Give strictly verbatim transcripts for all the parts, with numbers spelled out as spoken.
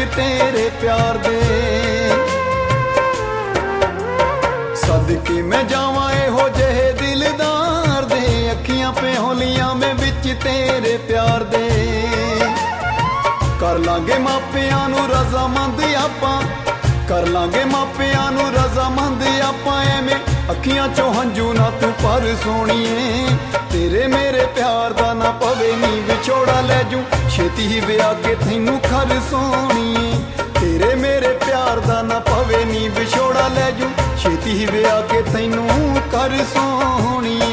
तेरे प्यार दे। सदके मैं जावां इहो जेहे दिलदार दे, अखियां पे होलियां में विच तेरे प्यार दे। कर लांगे मापियां नूं रजामंद आपां, कर लांगे मापियां नूं रजामंद आपां, एवें अखियां चों हंजू ना तू पर सोणीए। तेरे मेरे प्यार दा ना पवे नी विछोड़ा, लै जूं छेती ही विआह के तैनूं घर सोणीए। तेरे मेरे प्यार दा ना पवे नी विछोड़ा, लै जूं छेती ही विआह के तैनूं घर सोणीए।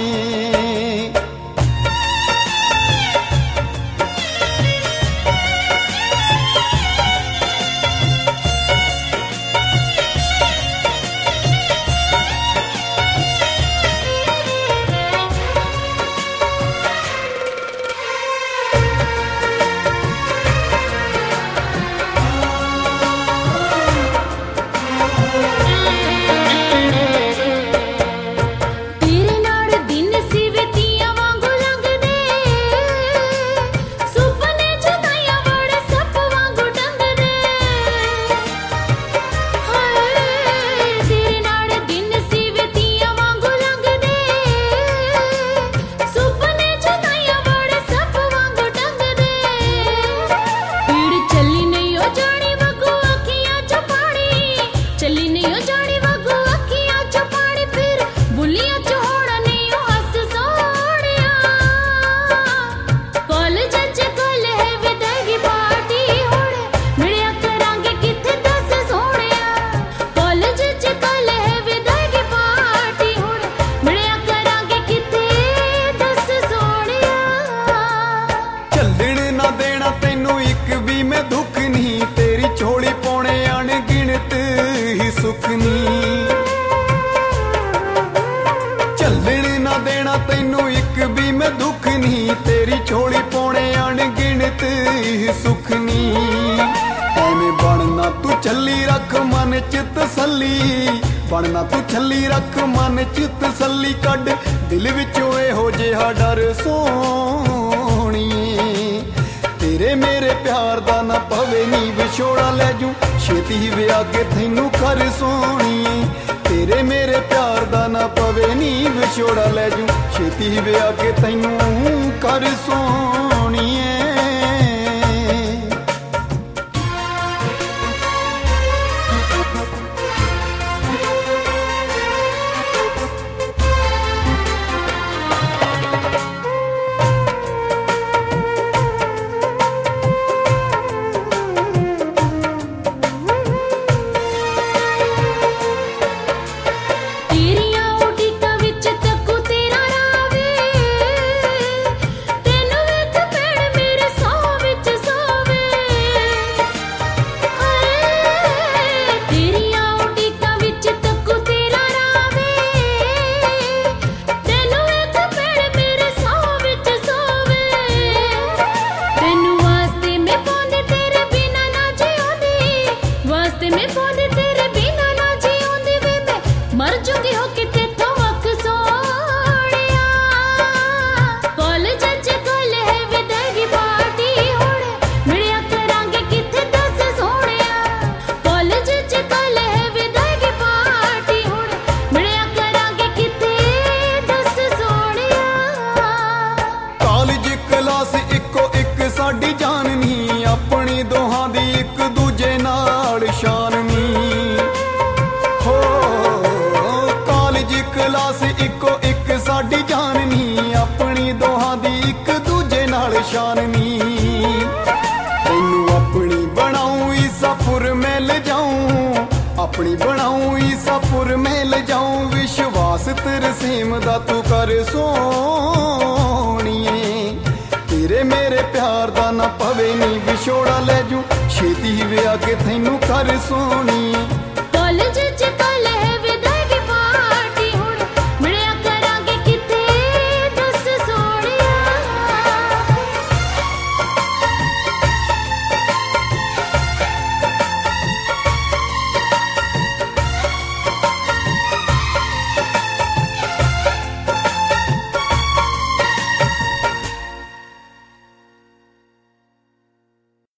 झल्लण ना देना तैनू एक भी मैं दुख नहीं, तेरी झोली पाने अणगिणत सुख नहीं। एवें बनना तू छली रख मन च तसल्ली, बनना तू छली रख मन च तसल्ली, कढ दिल विचों इहो जिहा डर सोहणीए। तेरे मेरे प्यार दा ना पवे नी विछोड़ा, लै जूं छेती विआह के तैनूं घर सोहणीए। तेरे मेरे प्यार दा ना पवे नी विछोड़ा, लै जूं छेती विआह के तैनूं घर सोहणीए। अपनी बनाऊं ईसापुर में ले जाऊं, विश्वास तेरे सेम दा तू कर सोहणीए। तेरे मेरे प्यार दा ना पवे नी विछोड़ा, लै जूं छेती विआह के तैनूं घर सोहणीए। कॉलेज च